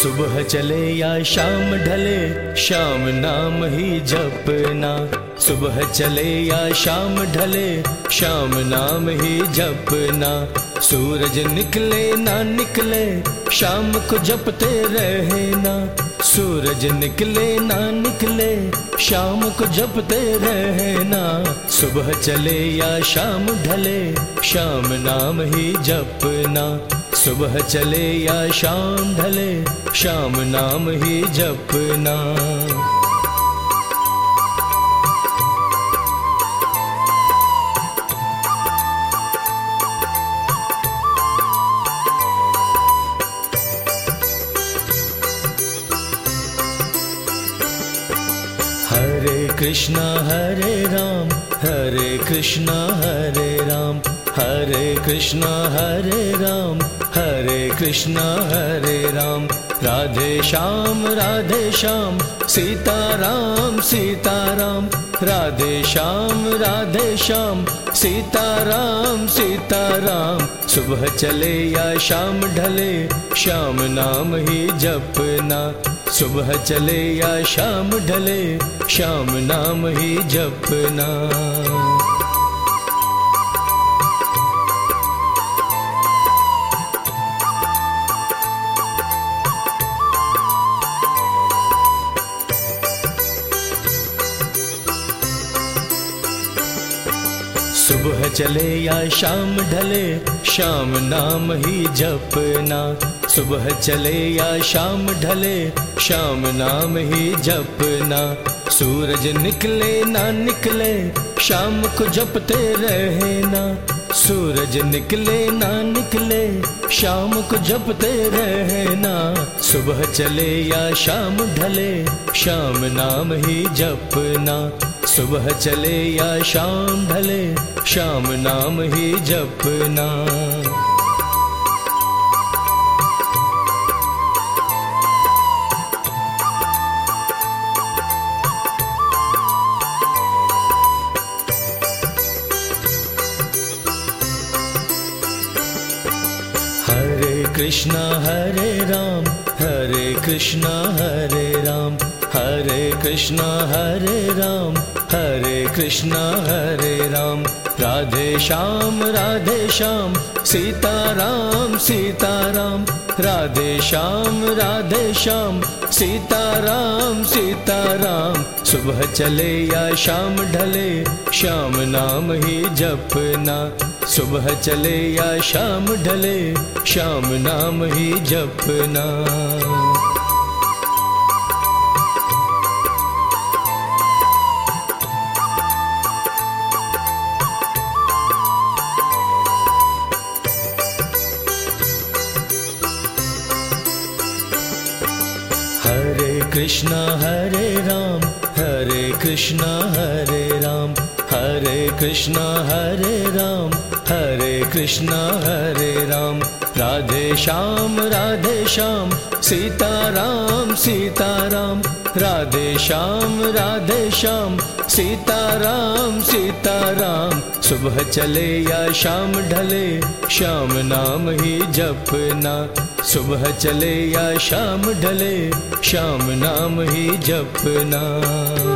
सुबह चले या शाम ढले, शाम नाम ही जपना। सुबह चले या शाम ढले, शाम नाम ही जपना। सूरज निकले ना निकले, शाम को जपते रहना। सूरज निकले ना निकले, शाम को जपते रहना। सुबह चले या शाम ढले, शाम नाम ही जपना। सुबह चले या शाम ढले, शाम नाम ही जपना। हरे कृष्णा हरे राम, हरे कृष्णा हरे राम, हरे कृष्णा हरे राम, हरे कृष्णा हरे राम। राधे श्याम सीता राम सीता राम। राधे श्याम सीता राम सीता राम। सुबह चले या शाम ढले, शाम नाम ही जपना। सुबह चले या शाम ढले, शाम नाम ही जपना। सुबह चले या शाम ढले, शाम नाम ही जपना। सुबह चले या शाम ढले, शाम नाम ही जपना। सूरज निकले ना निकले, शाम को जपते रहना। सूरज निकले ना निकले, शाम को जपते रहना। सुबह चले या शाम ढले, शाम नाम ही जपना। सुबह चले या शाम ढले, शाम नाम ही जपना। हरे कृष्णा हरे राम, हरे कृष्णा हरे राम, हरे कृष्णा हरे राम, हरे कृष्णा हरे राम। राधे श्याम सीता राम सीता राम। राधे श्याम सीता राम सीता राम। सुबह चले या शाम ढले, शाम नाम ही जपना। सुबह चले या शाम ढले, शाम नाम ही जपना। हरे कृष्णा हरे राम, हरे कृष्णा हरे राम, हरे कृष्णा हरे राम, हरे कृष्णा हरे राम। राधे श्याम सीता राम सीता राम। राधे श्याम सीता राम सीता राम। सुबह चले या शाम ढले, शाम नाम ही जपना। सुबह चले या शाम ढले, शाम नाम ही जपना।